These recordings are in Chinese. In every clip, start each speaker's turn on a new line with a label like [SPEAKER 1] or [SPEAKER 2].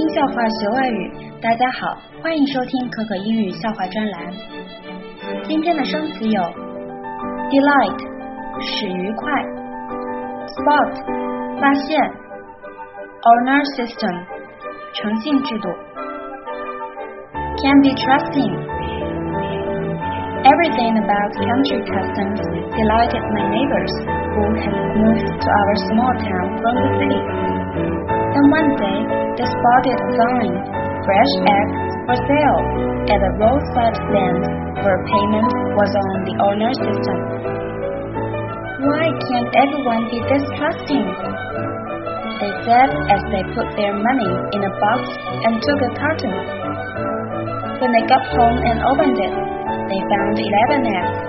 [SPEAKER 1] 听笑话学外语，大家好，欢迎收听可可英语笑话专栏。今天的生词有 delight 使愉快， spot 发现， honor system 诚信制度， can be trusting everything about country customs delighted my neighbors who had moved to our small town from the city. Then one day they spotted a sign, fresh eggs for sale, at the roadside stand where payment was on the honor system. Why can't everyone be this trusting? They said as they put their money in a box and took a carton. When they got home and opened it, they found 11 eggs.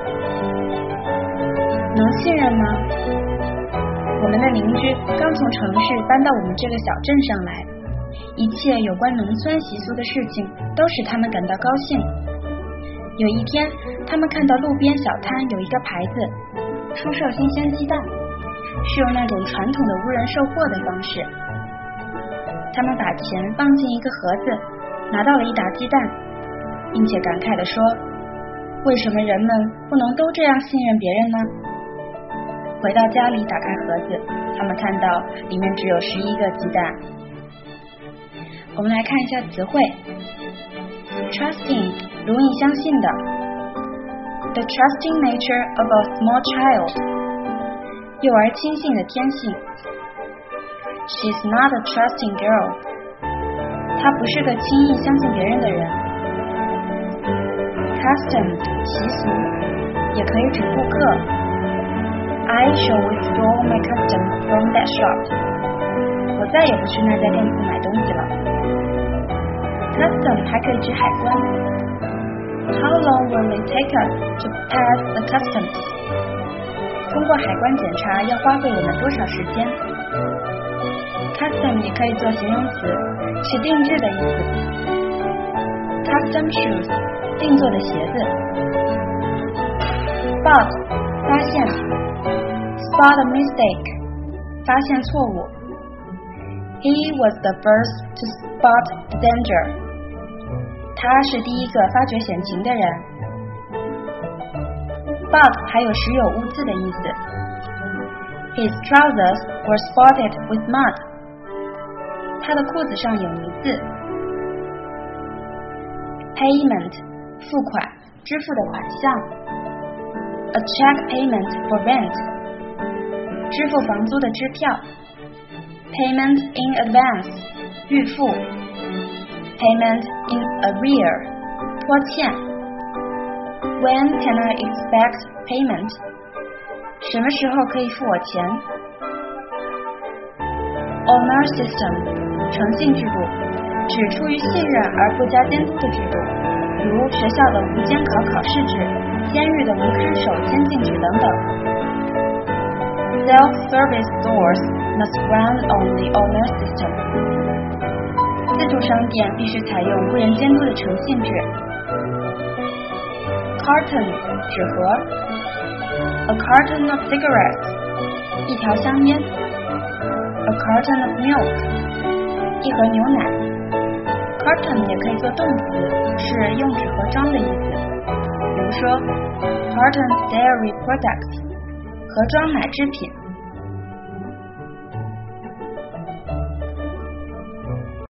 [SPEAKER 1] 能信任吗？我们的邻居刚从城市搬到我们这个小镇上来，一切有关农村习俗的事情都使他们感到高兴。有一天，他们看到路边小摊有一个牌子，出售新鲜鸡蛋，是用那种传统的无人售货的方式。他们把钱放进一个盒子，拿到了一打鸡蛋，并且感慨地说，为什么人们不能都这样信任别人呢？回到家里打开盒子，他们看到里面只有11个鸡蛋。我们来看一下词汇 trusting 容易相信的， the trusting nature of a small child 幼儿轻信的天性， she's not a trusting girl 她不是个轻易相信别人的人， custom 习俗也可以指顾客，I shall withdraw my custom from that shop. 我再也不去那家店铺买东西了。Custom 还可以指海关。How long will it take us to pass the customs? 通过海关检查要花费我们多少时间？ Custom 也可以做形容词，是定制的意思。Custom shoes 定做的鞋子。Spot 发现。Spot a mistake 发现错误。 He was the first to spot the danger 他是第一个发觉险情的人。 Bug 还有时有污渍的意思。 His trousers were spotted with mud 他的裤子上有泥渍。 Payment 付款支付的款项。 A check payment for rent支付房租的支票。 Payment in advance 预付。 Payment in arrear 拖欠。 When can I expect payment 什么时候可以付我钱。 Honor system 诚信制度指出于信任而不加监督的制度，如学校的无监考考试制，监狱的无看守监禁制等等。Self-service stores must run on the honor system 自助商店必须采用无人监督的诚信制。 Carton 纸盒。 A carton of cigarettes 一条香烟。 A carton of milk 一盒牛奶。 Carton 也可以做动词，是用纸盒装的意思，比如说 Carton dairy products 盒装奶制品。